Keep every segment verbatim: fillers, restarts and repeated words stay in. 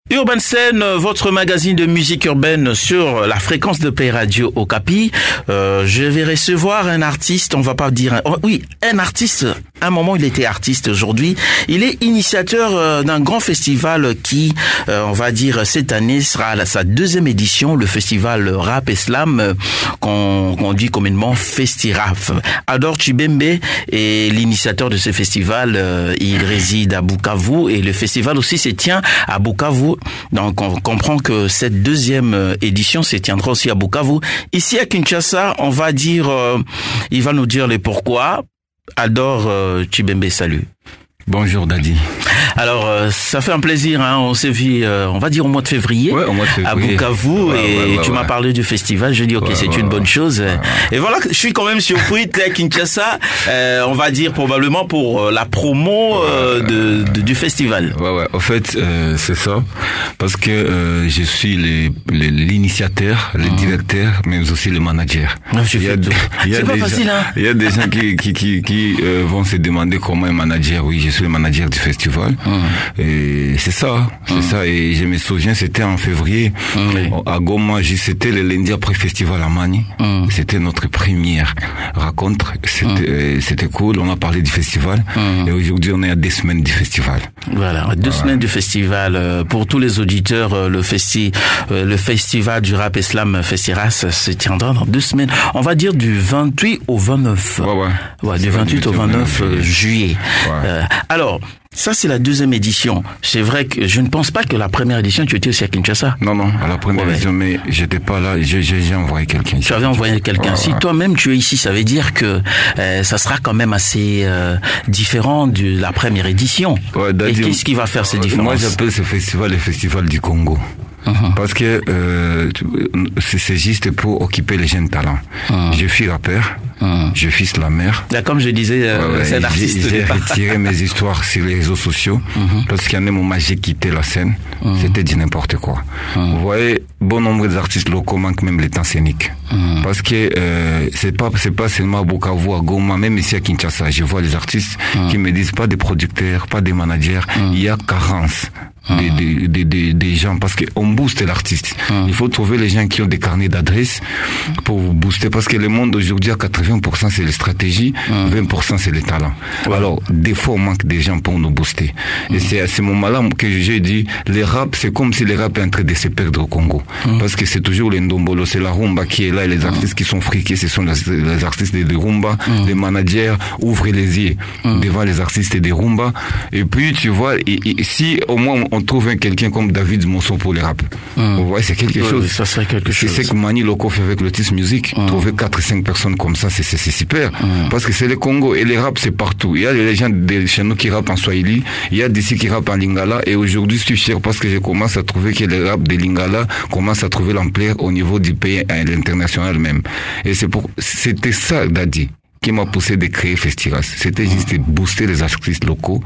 Urban Scène, votre magazine de musique urbaine sur la fréquence de Paix Radio Okapi. Euh, je vais recevoir un artiste, on va pas dire... Un, oh, oui, un artiste. À un moment, il était artiste. Aujourd'hui, il est initiateur euh, d'un grand festival qui, euh, on va dire, cette année sera la, sa deuxième édition, le festival Rap et Slam, euh, qu'on, qu'on dit communément Festiraf. Ador Chibembe est l'initiateur de ce festival. Euh, il réside à Bukavu et le festival aussi se tient à Bukavu. Donc, on comprend que cette deuxième édition se tiendra aussi à Bukavu. Ici à Kinshasa, on va dire, euh, il va nous dire les pourquoi. Ador euh, Chibembe, salut. Bonjour Daddy. Alors, euh, ça fait un plaisir, hein. On s'est vu, euh, on va dire au mois de février, ouais, au mois de février. à Bukavu, ouais, et ouais, ouais, tu ouais. m'as parlé du festival. Je dis, ok, ouais, c'est ouais, une ouais, bonne chose. Ouais, ouais. Et voilà, je suis quand même surpris à Kinshasa, euh, on va dire probablement pour la promo euh, de, de, du festival. Ouais, ouais. En fait, euh, c'est ça, parce que euh, je suis les, les, l'initiateur, le mmh. directeur, mais aussi le manager. Non, il y a, il y a c'est pas facile, gens, hein. Il y a des gens qui qui qui, qui euh, vont se demander comment un manager. Oui, je suis le manager du festival. Mmh. Et c'est ça, c'est mmh. ça. Et je me souviens, c'était en février mmh. à Goma. C'était le lundi après festival à Mani. Mmh. C'était notre première rencontre. C'était mmh. c'était cool. On a parlé du festival. Mmh. Et aujourd'hui, on est à deux semaines du festival. Voilà, deux voilà. semaines du festival. Pour tous les auditeurs, le festi, le festival du Rap Islam Festiras se tiendra dans deux semaines. On va dire du vingt-huit au vingt-neuf. Ouais, ouais. Ouais, du vingt-huit au vingt-neuf juillet. Ouais. Euh, alors, ça, c'est la deuxième édition. C'est vrai que je ne pense pas que la première édition, tu étais aussi à Kinshasa. Non, non, à la première ouais. édition, mais j'étais pas là. J'ai, j'ai envoyé quelqu'un ici. Tu avais envoyé quelqu'un. Ouais, si ouais. toi-même tu es ici, ça veut dire que euh, ça sera quand même assez euh, différent de la première édition. Ouais, Et qu'est-ce qui va faire ces différences? Moi, j'appelle ce festival le festival du Congo. Uh-huh. Parce que euh, c'est, c'est juste pour occuper les jeunes talents. Uh-huh. Je suis rappeur, uh-huh. je suis slammer. Là, comme je disais, euh, ouais, c'est un artiste. J'ai, j'ai retiré mes histoires sur les réseaux sociaux. Uh-huh. Lorsqu'il y en a un moment, j'ai quitté la scène. Uh-huh. C'était du n'importe quoi. Uh-huh. Vous voyez, bon nombre d'artistes locaux manquent même les temps scéniques. Uh-huh. Parce que euh, c'est pas c'est pas seulement à Bukavu, à Goma, même ici à Kinshasa, je vois les artistes uh-huh. qui me disent pas des producteurs, pas des managers. Uh-huh. Il y a carence. Des, des, des, des, des gens, parce qu'on booste l'artiste. Hum. Il faut trouver les gens qui ont des carnets d'adresses pour vous booster, parce que le monde aujourd'hui à quatre-vingts pour cent c'est les stratégies, hum. vingt pour cent c'est les talents. Ouais. Alors, des fois on manque des gens pour nous booster. Hum. Et c'est à ce moment-là que j'ai dit, les rap, c'est comme si les rap est en train de se perdre au Congo. Hum. Parce que c'est toujours les ndombolo, c'est la rumba qui est là, et les artistes hum. qui sont friqués, ce sont les, les artistes de, de rumba. Hum. Les managers ouvrent les yeux hum. devant les artistes de rumba. Et puis, tu vois, et, et, si au moins on trouve un, quelqu'un comme David Monson pour les rap. Mmh. Vous voyez, c'est quelque oui, chose. Oui, ça serait quelque c'est chose. C'est ce que Mani Loco fait avec Lotus Music. Mmh. Trouver quatre cinq personnes comme ça, c'est, c'est, c'est super. Mmh. Parce que c'est le Congo et les rap, c'est partout. Il y a les gens de chez nous qui rappent en Swahili. Il y a d'ici qui rappent en Lingala. Et aujourd'hui, je suis fier parce que je commence à trouver que les rap de Lingala commencent à trouver l'ampleur au niveau du pays et à l'international même. Et c'est pour, c'était ça, Daddy, qui m'a poussé de créer Festiras. C'était mmh. juste de booster les artistes locaux,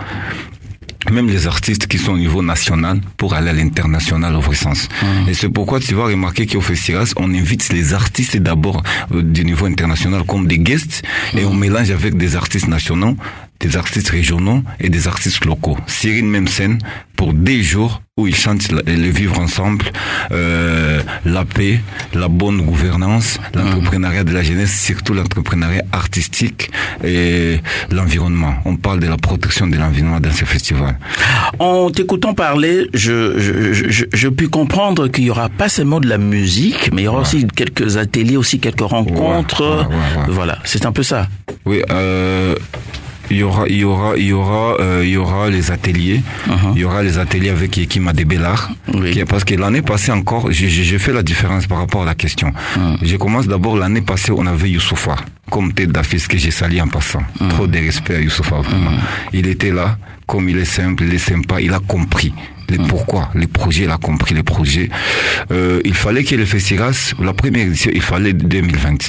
même les artistes qui sont au niveau national pour aller à l'international au vrai sens. Mmh. Et c'est pourquoi tu vas remarquer qu'au Festival, on invite les artistes d'abord euh, du niveau international comme des guests mmh. et on mélange avec des artistes nationaux, des artistes régionaux et des artistes locaux. Sur une même scène pour des jours où ils chantent le vivre ensemble, euh, la paix, la bonne gouvernance, l'entrepreneuriat de la jeunesse, surtout l'entrepreneuriat artistique et l'environnement. On parle de la protection de l'environnement dans ce festival. En t'écoutant parler, je, je, je, je puis comprendre qu'il y aura pas seulement de la musique, mais il y aura ouais. aussi quelques ateliers, aussi quelques rencontres. Ouais, ouais, ouais, ouais. Voilà, c'est un peu ça. Oui, euh, Il y aura, il y aura, il y aura, euh, il y aura les ateliers. Uh-huh. Il y aura les ateliers avec Yekima de Bellard. Oui. Parce que l'année passée encore, j'ai, j'ai fait la différence par rapport à la question. Uh-huh. Je commence d'abord l'année passée, on avait Youssoufa comme tête d'affiche que j'ai sali en passant. Uh-huh. Trop de respect à Youssoufa, vraiment. Uh-huh. Il était là, comme il est simple, il est sympa, il a compris. Les mmh. pourquoi, les projets, il a compris les projets. Euh, il fallait que le Festiras, la première édition, il fallait deux mille vingt.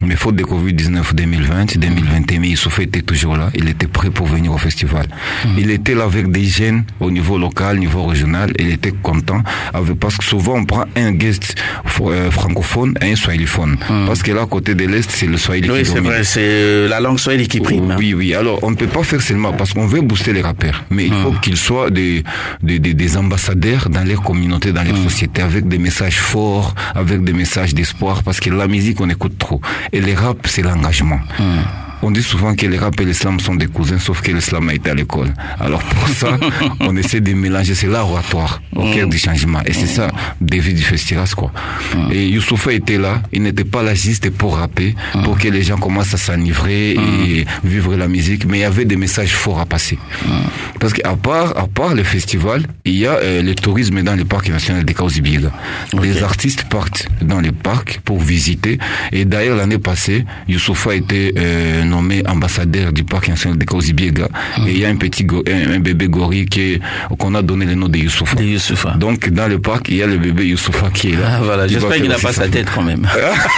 Mais faute de covid dix-neuf deux mille vingt, deux mille vingt et un, mais Youssoupha était toujours là. Il était prêt pour venir au festival. Mmh. Il était là avec des jeunes au niveau local, au niveau régional. Il était content avec, parce que souvent on prend un guest euh, francophone et un swahiliphone. Mmh. Parce que là, à côté de l'Est, c'est le swahili oui, qui domine. Oui, c'est vrai, c'est la langue swahili qui prime. Oui, oui. Alors, on ne peut pas faire seulement parce qu'on veut booster les rappeurs. Mais il mmh. faut qu'ils soient des, des, des, des ambassadeurs dans leur communauté, dans leur mmh. société, avec des messages forts, avec des messages d'espoir. Parce que la musique, on écoute trop. Et les rap, c'est l'engagement. Mmh. On dit souvent que les rap et l'islam sont des cousins, sauf que l'islam a été à l'école. Alors pour ça, on essaie de mélanger, c'est l'oratoire au mmh. cœur du changement. Et c'est ça, David du Festiras, quoi. Mmh. Et Youssoupha était là, il n'était pas là juste pour rapper, mmh. pour que les gens commencent à s'enivrer mmh. et vivre la musique, mais il y avait des messages forts à passer. Mmh. Parce qu'à part, à part le festival, il y a euh, le tourisme dans le parc national de Kaouzi-Biega. Okay. Les artistes partent dans les parcs pour visiter. Et d'ailleurs, l'année passée, Youssoupha était euh, nommé ambassadeur du parc national de Kaouzi-Biega. Mmh. Et il y a un petit go- un, un bébé gorille qui est, qu'on a donné le nom de Youssoupha. De Youssoupha. Donc dans le parc, il y a le bébé Youssoupha qui est là. Ah voilà, j'espère qu'il n'a pas sa tête quand même.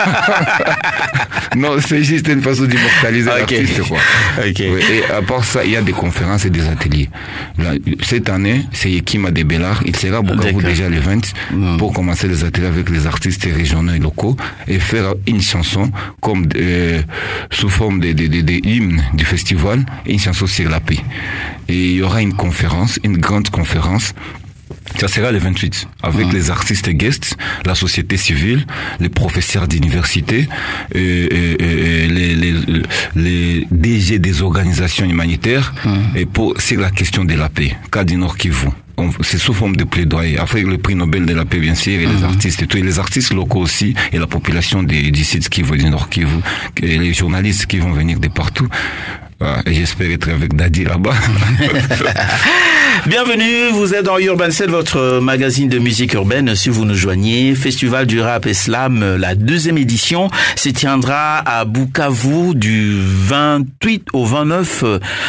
Non, c'est juste une façon d'immortaliser okay. l'artiste, quoi. Okay. Oui, et à part ça, il y a des conférences et des ateliers. Là, cette année, c'est Yekima de Bellard. Il sera à Bukavu déjà le vingt mmh. pour commencer les ateliers avec les artistes régionaux et locaux et faire une chanson comme euh, sous forme de, de, de, de hymne du festival, une chanson sur la paix. Et il y aura une conférence, une grande conférence. Ça sera le vingt-huit, avec mmh. les artistes guests, la société civile, les professeurs d'université, et, et, et les, les, les D G des organisations humanitaires, mmh. et pour, c'est la question de la paix, cas du Nord Kivu. On, c'est sous forme de plaidoyer, avec le prix Nobel de la paix, bien sûr, et mmh. les artistes et tout, et les artistes locaux aussi, et la population des, du sud Kivu, du Nord Kivu, et les journalistes qui vont venir de partout. Et j'espère être avec Daddy là-bas. Bienvenue, vous êtes dans Urban sept, votre magazine de musique urbaine. Si vous nous joignez, Festival du rap islam, la deuxième édition, se tiendra à Bukavu du vingt-huit au vingt-neuf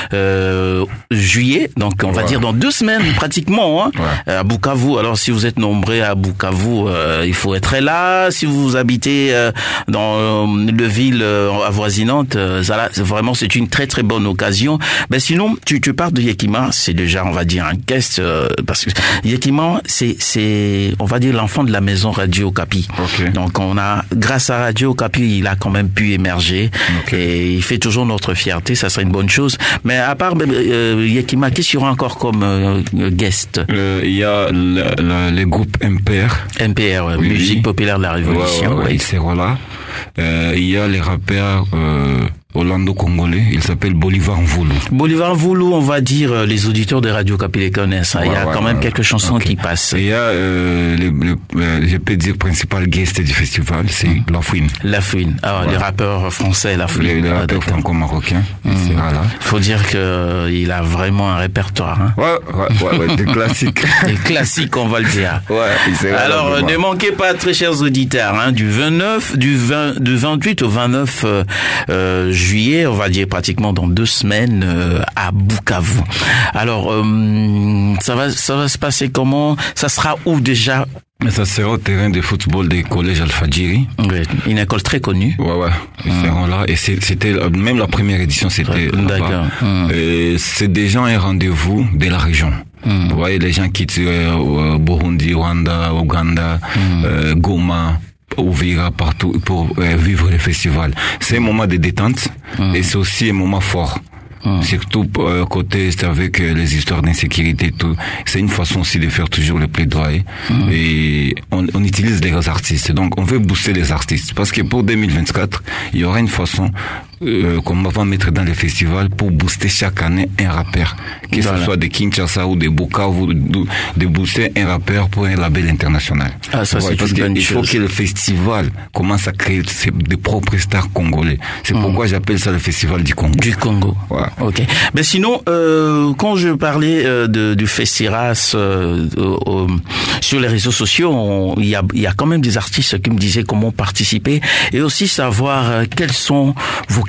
euh, juillet. Donc on va ouais. dire dans deux semaines pratiquement, hein, ouais. à Bukavu. Alors si vous êtes nombreux à Bukavu, euh, il faut être là. Si vous habitez euh, dans euh, le ville euh, avoisinante, euh, ça là, vraiment c'est une très très bonne occasion. Mais sinon, tu, tu parles de Yekima, c'est déjà, on va dire, un guest, euh, parce que Yekima, c'est, c'est, on va dire, l'enfant de la maison Radio Okapi. Okay. Donc, on a, grâce à Radio Okapi, il a quand même pu émerger. Okay. Et il fait toujours notre fierté, ça serait une bonne chose. Mais à part euh, Yekima, qu'est-ce qu'il y aura encore comme euh, guest? Il euh, y a le, le, les groupes M P R. M P R, ouais, oui. Musique populaire de la Révolution. Ouais, ouais, ouais, ouais. Il sera là. Euh, il y a les rappeurs euh, hollando-congolais, il s'appelle Bolivar Mvulu. Bolivar Mvulu, on va dire, les auditeurs de Radio Okapi les connaissent. Hein. Ouais, il y a ouais, quand ouais, même ouais. quelques chansons okay. qui passent. Et il y a, euh, le, le, euh, je peux dire, principal guest du festival, c'est mmh. Lafouine. Lafouine, ah, ouais. les rappeurs français, Lafouine. Les, les ah, rappeurs franco-marocains, mmh. il sera là. Il faut dire qu'il euh, a vraiment un répertoire. Hein. Ouais, ouais, ouais, ouais des classiques. Des classiques, on va le dire. Ouais, il sera Alors, là, ne manquez pas, très chers auditeurs, hein, du vingt-neuf, du vingt, du vingt-huit au vingt-neuf euh, euh, juillet, on va dire pratiquement dans deux semaines euh, à Bukavu. Alors, euh, ça va, ça va se passer comment? Ça sera où déjà? Ça sera au terrain de football des collèges Al-Fadjiri. Oui, une école très connue. Ouais, ouais. Ils mmh. seront là. Et c'était, même la première édition, c'était D'accord. Mmh. Et c'est déjà un rendez-vous de la région. Mmh. Vous voyez, les gens quittent euh, Burundi, Rwanda, Ouganda, mmh. euh, Goma, Ouvira, partout pour euh, vivre le festival. C'est un moment de détente mmh. et c'est aussi un moment fort. Mmh. Surtout euh, côté c'est avec euh, les histoires d'insécurité et tout. C'est une façon aussi de faire toujours le plaidoyer. Mmh. Et on, on utilise les artistes. Donc on veut booster les artistes. Parce que pour deux mille vingt-quatre, il y aura une façon euh, qu'on va mettre dans les festivals pour booster chaque année un rappeur. Que voilà. ce soit de Kinshasa ou de Bukavu, de, de booster un rappeur pour un label international. Ah, ça, ouais, c'est parce une bonne qu'il faut chose. que le festival commence à créer des propres stars congolais. C'est mmh. pourquoi j'appelle ça le festival du Congo. Du Congo. Ouais. Ok. Mais sinon, euh, quand je parlais euh, de, du Festiras euh, euh, sur les réseaux sociaux, il y a, y a quand même des artistes qui me disaient comment participer et aussi savoir euh, quelles sont vos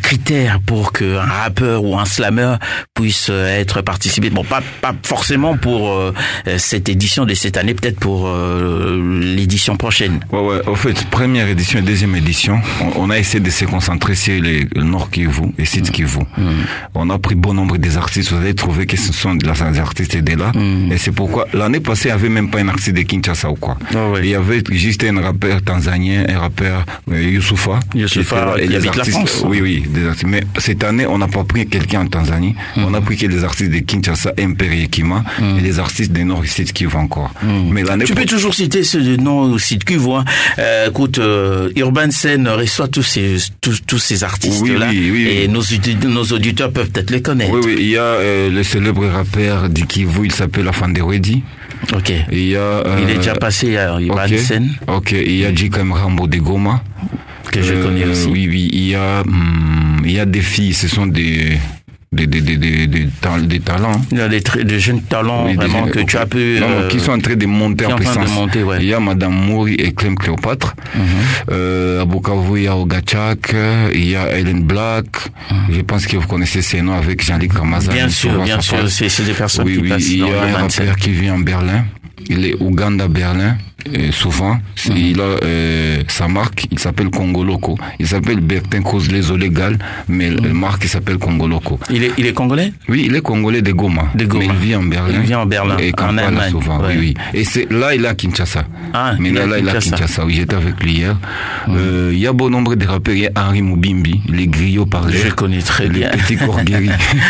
critères pour qu'un rappeur ou un slammer puisse être participé? Bon, pas, pas forcément pour euh, cette édition de cette année, peut-être pour euh, l'édition prochaine. Ouais, ouais. En fait, première édition et deuxième édition, on, on a essayé de se concentrer sur les, le Nord Kivu et Sud Kivu. Mmh. On a pris bon nombre des artistes. Vous allez trouver que ce sont des artistes de là. Mmh. Et c'est pourquoi l'année passée, il n'y avait même pas un artiste de Kinshasa ou quoi. Oh, ouais. Il y avait juste un rappeur tanzanien, un rappeur euh, Youssoufa. Youssoufa, il habite la France. Oui, oui. Des artistes. Mais cette année, on n'a pas pris quelqu'un en Tanzanie. Mmh. On a pris que les artistes de Kinshasa, M P R Yekima, mmh. et les artistes des Nord et Sud Kivu encore. Mmh. Mais l'année tu pour... peux toujours citer ce Nord ou Sud Kivu. Hein. Euh, écoute, euh, Urban Scène reçoit tous ces tous, tous ces artistes-là, oui, oui, oui, et oui. Nos, nos auditeurs peuvent peut-être les connaître. Oui, oui. Il y a euh, le célèbre rappeur du Kivu, il s'appelle Afandewedi. Ok. Il y a, euh, il est déjà passé à Urban okay. Scène. Ok. Il y a Jikam Rambo de Goma. Que je euh, connais aussi. Oui, oui. Il y a, hum, il y a des filles, ce sont des, des, des, des, des, des, des talents. Il y a des, des jeunes talents, oui, vraiment, des, que okay. tu as pu... Non, euh, qui sont en train de monter en puissance. De monter, ouais. Il y a Madame Mouri et Clem Cléopâtre. Mm-hmm. Euh, à Bukavu, il y a Ogachak, il y a Ellen Black. Mm-hmm. Je pense que vous connaissez ces noms avec Jean-Luc Ramazan. Bien sûr, bien sûr. C'est, c'est des personnes oui, qui oui, passent il dans y a un rappeur qui vit en Berlin. Il est Ouganda-Berlin. Et souvent, mmh. il a euh, sa marque, il s'appelle Congo Loco. Il s'appelle Bertin Kozlezo légal, mais mmh. la marque il s'appelle Congo Loco. Il est, il est congolais? Oui, il est congolais de Goma. De Goma. Mais il vit en Berlin. Il vit en Berlin. Et en Allemagne. Souvent, ouais. oui, oui. Et c'est là, il est à Kinshasa. Ah, mais là, là, il est à Kinshasa. Oui, j'étais avec lui hier. Mmh. Euh, il y a bon nombre de rappeurs. Il y a Henri Moubimbi, les griots par l'air. Je connais très bien. Les petits corps guéris.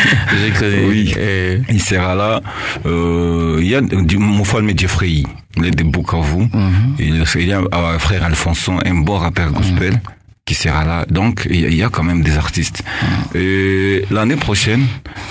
Je connais. Oui. Et... il sera là. Euh, il y a du Moufalme Jeffrey. Il est de Bukavu. Mm-hmm. Il y a un frère Alfonso, un bon rappeur gospel, mm-hmm. qui sera là. Donc, il y a quand même des artistes. Mm-hmm. Et l'année prochaine,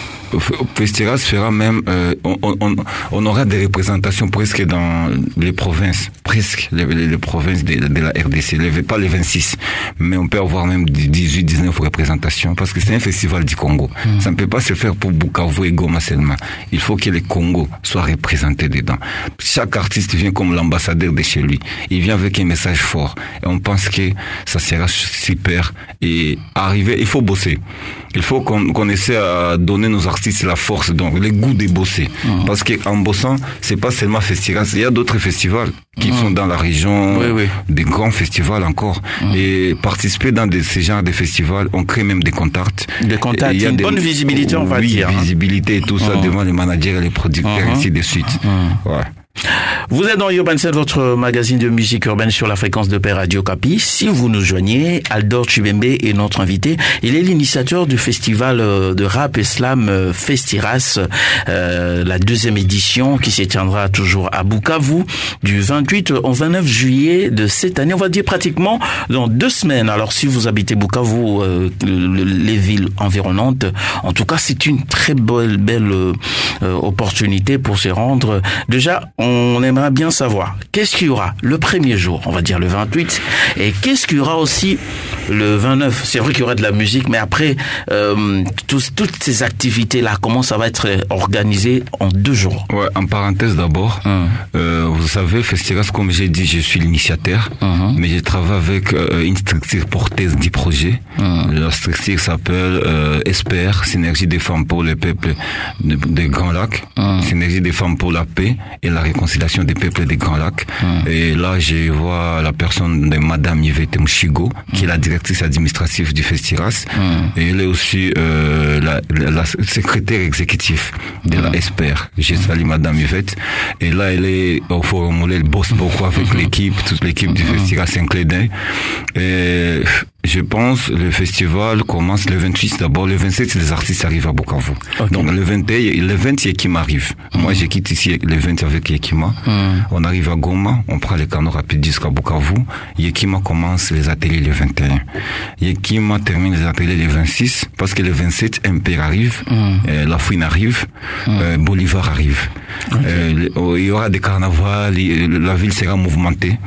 Festiras fera même, euh, on, on, on aura des représentations presque dans les provinces, presque les, les, les provinces de, de la R D C, les, pas les vingt-six, mais on peut avoir même dix-huit, dix-neuf représentations parce que c'est un festival du Congo. Mmh. Ça ne peut pas se faire pour Bukavu et Goma seulement. Il faut que les Congos soient représentés dedans. Chaque artiste vient comme l'ambassadeur de chez lui. Il vient avec un message fort. Et on pense que ça sera super. Et arriver, il faut bosser. Il faut qu'on, qu'on essaie à donner nos artistes la force, donc le goût de bosser. Mmh. Parce qu'en bossant, c'est pas seulement Festiras, il y a d'autres festivals qui mmh. sont dans la région, oui, oui. des grands festivals encore. Mmh. Et participer dans de, ces genres de festivals, on crée même des contacts. Des contacts, il y a une des, bonne visibilité, on va oui, dire. Oui, visibilité et tout mmh. ça devant les managers et les producteurs, mmh. ainsi de suite. Mmh. Ouais. Vous êtes dans Urban Scène, votre magazine de musique urbaine sur la fréquence de Paix Radio Okapi. Si vous nous joignez, Aldor Chibembe est notre invité. Il est l'initiateur du festival de rap et slam Festiras, euh, la deuxième édition qui se tiendra toujours à Bukavu du vingt-huit au vingt-neuf juillet de cette année. On va dire pratiquement dans deux semaines. Alors si vous habitez Bukavu, euh, les villes environnantes, en tout cas c'est une très belle, belle euh, opportunité pour se rendre. Déjà, on aimerait bien savoir qu'est-ce qu'il y aura le premier jour, on va dire le vingt-huit, et qu'est-ce qu'il y aura aussi le vingt-neuf. C'est vrai qu'il y aura de la musique, mais après, euh, tous, toutes ces activités-là, comment ça va être organisé en deux jours? Ouais, en parenthèse d'abord, hum. euh, vous savez, Festiras, comme j'ai dit, je suis l'initiateur, hum. mais je travaille avec euh, une structure porteuse du projet. Hum. La structure s'appelle euh, S P R, Synergie des femmes pour le peuple des de Grands Lacs, hum. Synergie des femmes pour la paix et la réconciliation des peuples des Grands Lacs. Hum. Et là, je vois la personne de Madame Yvette Mchigo, qui est la directrice administrative du Festiras. Hum. Et elle est aussi euh, la, la, la secrétaire exécutive de hum. la S P R. Je salue Madame Yvette. Et là, elle est au Forum, elle bosse beaucoup avec hum. l'équipe, toute l'équipe hum. du Festiras Saint-Clédin. Et je pense le festival commence le vingt-huit d'abord. Le vingt-sept, les artistes arrivent à Bukavu. Okay. Donc le vingt et un, le vingt, Yekima arrive. Mm. Moi, je quitte ici le vingt avec Yekima. Mm. On arrive à Goma, on prend les canaux rapides jusqu'à Bukavu. Yekima commence les ateliers le vingt et un. Yekima termine les ateliers le vingt-six parce que le vingt-sept, M P R arrive, mm. euh, La Fouine arrive, mm. euh, Bolivar arrive. Okay. Euh, il y aura des carnavals, la ville sera mouvementée.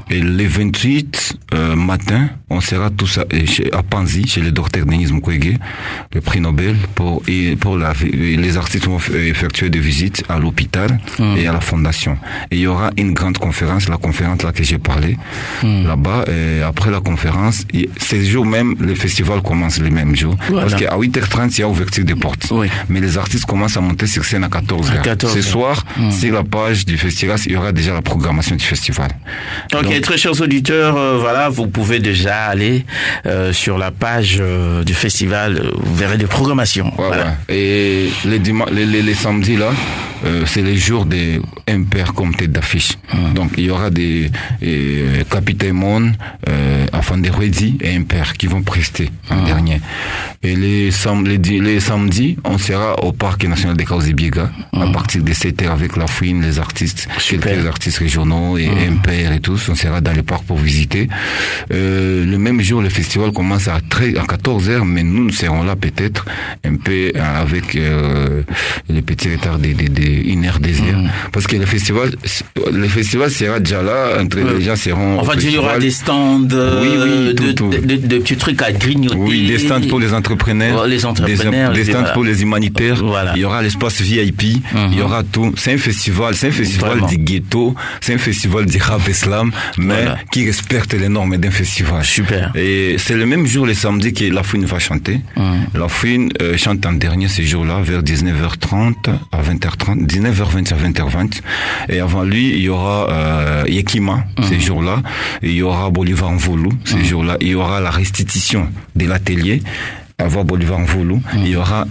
Et les vingt-huit euh, matin, on sera tous à, à Panzi, chez le docteur Denis Mukwege, le prix Nobel, pour, et pour la, les artistes vont effectuer des visites à l'hôpital mmh. et à la fondation. Et il y aura une grande conférence, la conférence là que j'ai parlé, mmh. là-bas. Et après la conférence, et ces jours même, le festival commence les mêmes jours. Voilà. Parce qu'à huit heures trente, il y a ouverture des portes. Oui. Mais les artistes commencent à monter sur scène à quatorze heures. Ce soir, mmh. sur la page du festival, il y aura déjà la programmation du festival. Ok, donc, très chers auditeurs, euh, voilà, vous pouvez déjà aller euh, sur la page euh, du festival, euh, vous verrez des programmations. Ouais, voilà. Ouais. Et les, dima- les, les, les samedis là, euh, c'est les jours des impairs comme tête d'affiche. Mmh. Donc il y aura des euh, Capitaine Mon, euh, Afandé-Redi et impairs qui vont prester en mmh. dernier. Et les, sam- les, les samedis, on sera au Parc national des Kaouzi-Biega mmh. à partir de sept heures avec la fouine, les artistes, Super. quelques artistes régionaux et mmh. impairs et tous. On sera dans les parcs pour visiter. Euh, le même jour, le festival commence à, treize, à quatorze heures, mais nous, nous serons là peut-être un peu avec euh, les petits retards de, de, de une heure des heures. Mmh. Parce que le festival, le festival sera déjà là, entre euh, les gens seront. En fait, il y aura des stands, oui, oui, de, tout, tout. De, de, de petits trucs à grignoter. Oui, des stands pour les entrepreneurs, les entrepreneurs des, des stands voilà. pour les humanitaires. Voilà. Il y aura l'espace V I P, mmh. il y aura tout. C'est un festival, c'est un festival Vraiment. du ghetto, c'est un festival du rap islam, mais voilà. qui respecte les normes d'un festival. Super. Et c'est le même jour, le samedi, que La Fouine va chanter. Mmh. La Fouine euh, chante en dernier ce jour-là, vers dix-neuf heures trente à vingt heures trente, dix-neuf heures vingt à vingt heures vingt. Et avant lui, il y aura euh, Yekima, mmh. ces jours-là. Il y aura Bolivar Mvulu, ces mmh. jours-là. Il y aura la restitution de l'atelier, avant Bolivar Mvulu. Mmh. Il y aura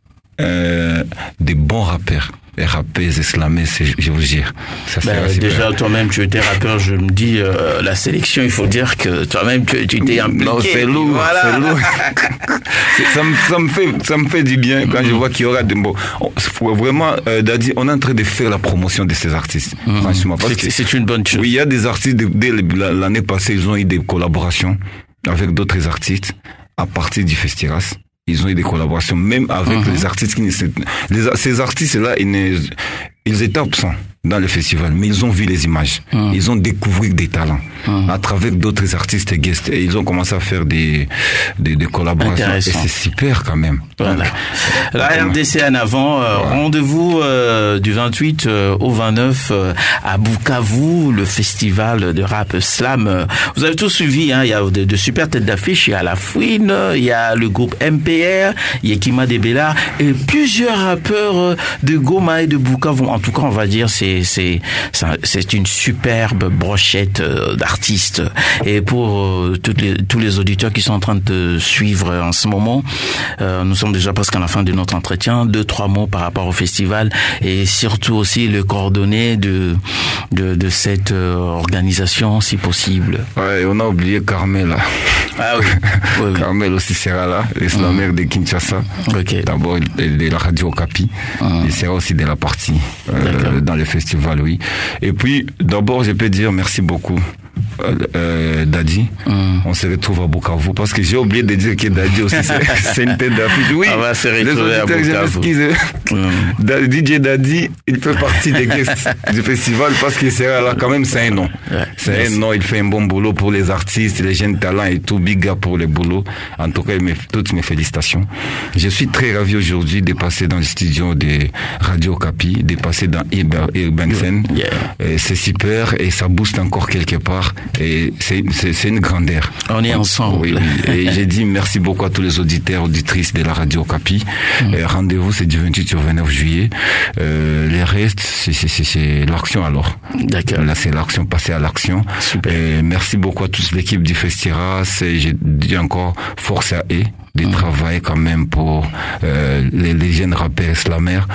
euh, des bons rappeurs. Les rappeurs islamés, je vous jure. Ça ben, déjà, toi-même, tu étais rappeur, je me dis, euh, la sélection, il faut dire que toi-même, tu, tu t'es impliqué. Non, c'est lourd, voilà. c'est lourd. ça, me, ça, me fait, ça me fait du bien quand mmh. je vois qu'il y aura des mots. Vraiment, euh, Dadi, on est en train de faire la promotion de ces artistes, mmh. franchement. Parce c'est, que, c'est une bonne chose. Oui, il y a des artistes, dès l'année passée, ils ont eu des collaborations avec d'autres artistes à partir du Festiras. Ils ont eu des collaborations, même avec uh-huh. les artistes qui ne les, ces artistes-là, ils, ne, ils étaient absents dans le festival, mais ils ont vu les images. Uh-huh. Ils ont découvert des talents uh-huh. à travers d'autres artistes et guests. Et ils ont commencé à faire des, des, des collaborations. Et c'est super quand même. Voilà. Donc, la R D C en avant, euh, ouais. rendez-vous euh, du vingt-huit euh, au vingt-neuf euh, à Bukavu, le festival de rap slam. Vous avez tous suivi, hein, il y a de, de super têtes d'affiche, il y a La Fouine, il y a le groupe M P R, Yekima Debela et plusieurs rappeurs de Goma et de Bukavu. En tout cas, on va dire c'est c'est c'est une superbe brochette d'artistes. Et pour euh, toutes les, tous les auditeurs qui sont en train de suivre en ce moment, euh, nous sommes déjà presque à la fin de notre entretien. Deux trois mots par rapport au festival et surtout aussi le coordonné de de, de cette euh, organisation, si possible. Ouais, on a oublié Carmel. Là. Ah oui. oui, oui. Carmel aussi sera là, l'islamère mmh. de Kinshasa. Okay. D'abord de la radio Okapi. Mmh. Il sera aussi de la partie euh, dans le festival, oui. Et puis, d'abord, je peux dire merci beaucoup. Euh, euh, Dadi, mmh. on se retrouve à Bukavu parce que j'ai oublié de dire que Dadi aussi c'est, c'est une tête d'affiche. Oui, on va se retrouver à Bukavu. Mmh. D J Dadi, il fait partie des guests du festival parce qu'il sera là quand même, c'est un nom. Ouais, c'est merci. un nom, il fait un bon boulot pour les artistes, les jeunes talents et tout, big up pour le boulot. En tout cas, mes, toutes mes félicitations. Je suis très ravi aujourd'hui de passer dans le studio de Radio Okapi, de passer dans Urban Scene. Yeah. C'est super et ça booste encore quelque part. Et c'est, c'est, c'est une grandeur. On est ensemble. Oui, oui. Et j'ai dit merci beaucoup à tous les auditeurs, auditrices de la radio Okapi. Mm. Et rendez-vous, c'est du vingt-huit au vingt-neuf juillet. Euh, les restes, c'est, c'est, c'est, c'est l'action alors. D'accord. Là, c'est l'action, passer à l'action. Super. Et merci beaucoup à toute l'équipe du Festiras. Et j'ai dit encore force à eux de mmh. travailler quand même pour euh, les, les jeunes rappeurs islamères.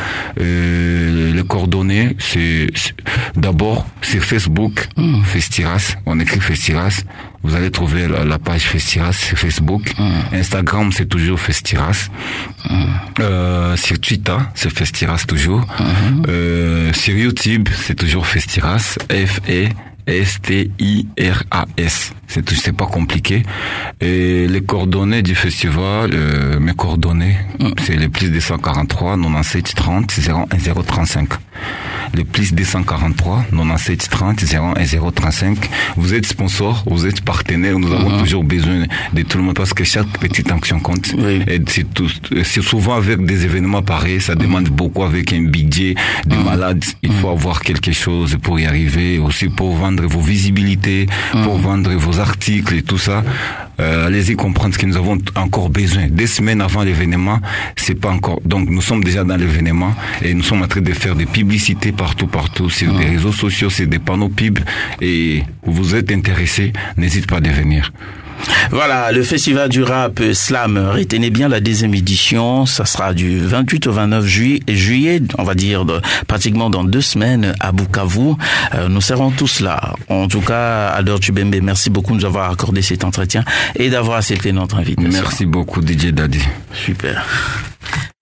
Euh, les coordonnées, c'est, c'est d'abord c'est Facebook, mmh. Festiras. On écrit Festiras. Vous allez trouver la, la page Festiras sur Facebook. Mmh. Instagram, c'est toujours Festiras. Mmh. Euh, sur Twitter, c'est Festiras toujours. Mmh. Euh, sur YouTube, c'est toujours Festiras. F E S T I R A S. C'est tout, c'est pas compliqué. Et les coordonnées du festival, euh, mes coordonnées, mmh. c'est les plus deux cent quarante-trois, quatre-vingt-dix-sept, trente, zéro un, zéro trente-cinq. Les plus deux cent quarante-trois, quatre-vingt-dix-sept, trente, zéro un, zéro trente-cinq. Vous êtes sponsor, vous êtes partenaire, nous avons mmh. toujours besoin de tout le monde parce que chaque petite action compte. Oui. Et c'est, tout, c'est souvent avec des événements pareils, ça mmh. demande beaucoup avec un budget de mmh. malades. Il mmh. faut avoir quelque chose pour y arriver, aussi pour vendre vos visibilités, mmh. pour vendre vos articles et tout ça. Euh, allez-y comprendre que nous avons encore besoin. Des semaines avant l'événement, c'est pas encore. Donc nous sommes déjà dans l'événement et nous sommes en train de faire des publicités partout, partout sur mmh. des réseaux sociaux, sur des panneaux pub. Et vous êtes intéressés, n'hésitez pas à venir. Voilà, le festival du rap slam, retenez bien la deuxième édition, ça sera du vingt-huit au vingt-neuf juillet, juillet on va dire de, pratiquement dans deux semaines à Bukavu. Euh, nous serons tous là. En tout cas, Ador Tubembe, merci beaucoup de nous avoir accordé cet entretien et d'avoir accepté notre invitation. Merci beaucoup D J Daddy. Super.